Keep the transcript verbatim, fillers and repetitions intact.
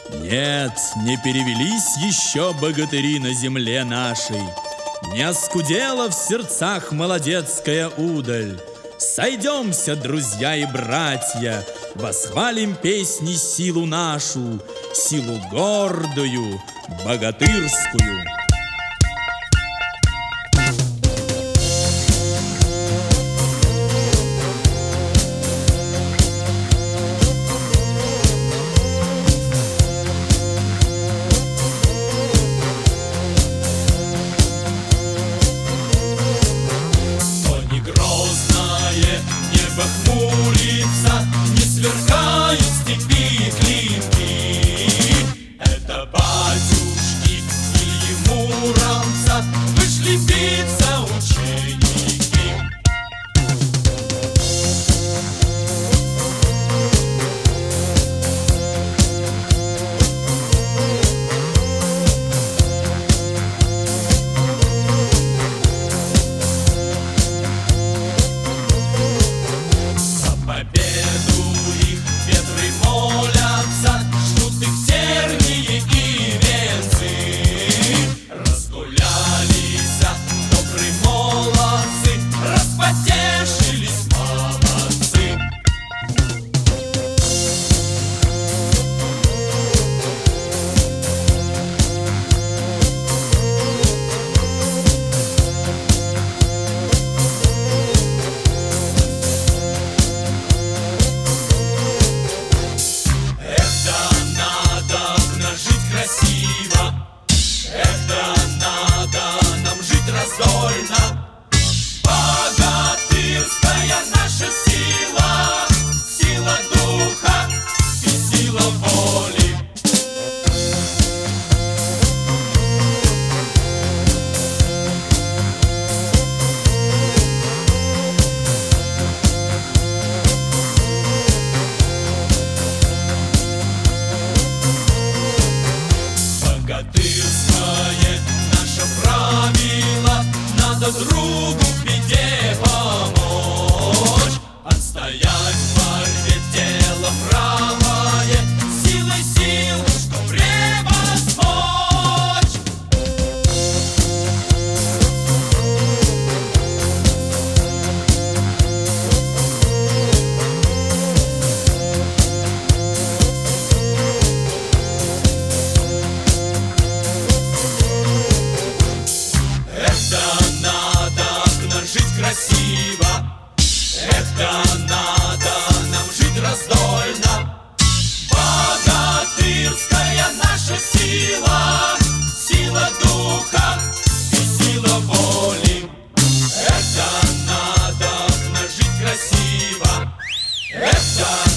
Нет, не перевелись еще богатыри на земле нашей, не оскудела в сердцах молодецкая удаль. Сойдемся, друзья и братья, восхвалим песни силу нашу, силу гордую, богатырскую. Хмурится, не сверкают степи клинки. Это батюшки Ильи Муромца вышли биться ученики. Богатырская наша сила, сила духа и сила воли. Богатырское наше правило, надо другу в беде помочь, отстоять в борьбе дело правое, силой сил, что превозмочь. Красиво, это надо нам жить раздольно. Богатырская наша сила, сила духа и сила воли. Это надо нам жить красиво, это